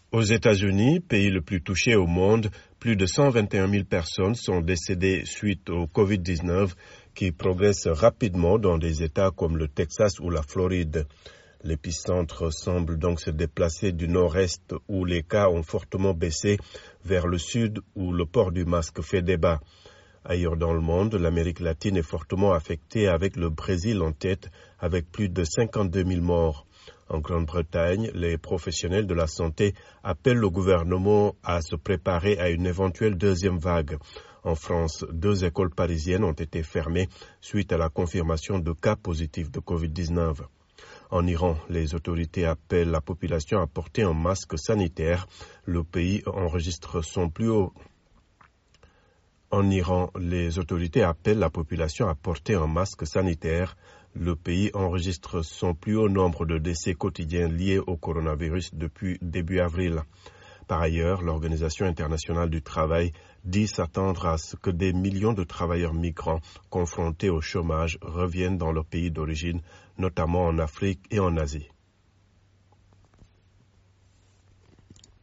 Aux États-Unis, pays le plus touché au monde, plus de 121 000 personnes sont décédées suite au Covid-19 qui progresse rapidement dans des États comme le Texas ou la Floride. L'épicentre semble donc se déplacer du nord-est où les cas ont fortement baissé vers le sud où le port du masque fait débat. Ailleurs dans le monde, l'Amérique latine est fortement affectée avec le Brésil en tête avec plus de 52 000 morts. En Grande-Bretagne, les professionnels de la santé appellent le gouvernement à se préparer à une éventuelle deuxième vague. En France, 2 écoles parisiennes ont été fermées suite à la confirmation de cas positifs de Covid-19. En Iran, les autorités appellent la population à porter un masque sanitaire. Le pays enregistre son plus haut En Iran, les autorités appellent la population à porter un masque sanitaire. Le pays enregistre son plus haut nombre de décès quotidiens liés au coronavirus depuis début avril. Par ailleurs, l'Organisation internationale du travail dit s'attendre à ce que des millions de travailleurs migrants confrontés au chômage reviennent dans leur pays d'origine, notamment en Afrique et en Asie.